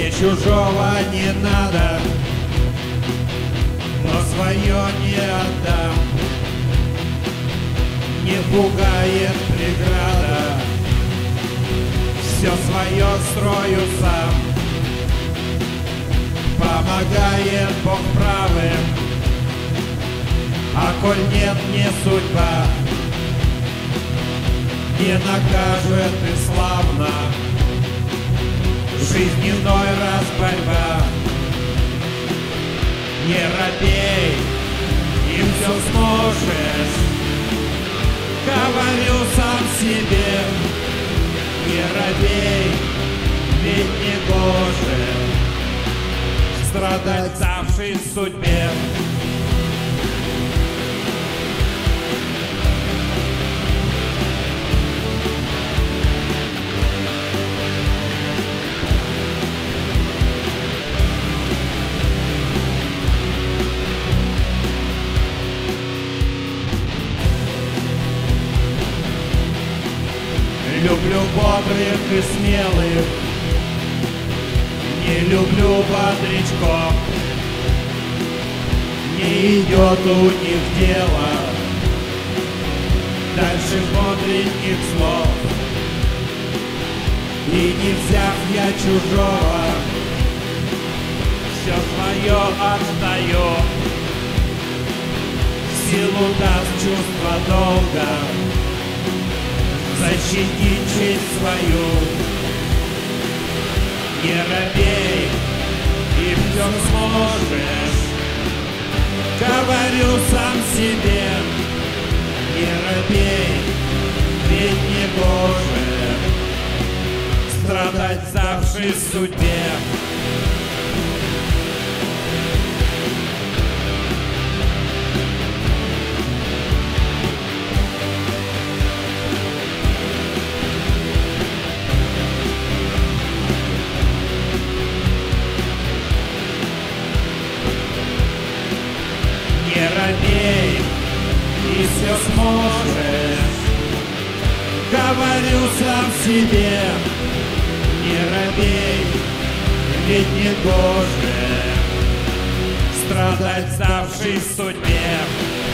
Мне чужого не надо, но свое не отдам. Не пугает преграда, все свое строю сам. Помогает Бог правым, а коль нет, не судьба. Не накажет и славно, жизненной раз борьба. Не робей, и все сможешь, говорю сам себе. Не робей, ведь не гоже страдать, давшей судьбе. Люблю бодрых и смелых, не люблю бодрячков. Не идет у них дело дальше бодреньких слов. И не взяв я чужого, все свое отдаю. Силу даст чувство долга защитить честь свою. Не робей, и все сможешь, говорю сам себе. Не робей, ведь не гоже страдать, завшей судьбе. Не робей, и все сможешь, говорю сам себе. Не робей, ведь не гоже страдать, ставшей судьбе.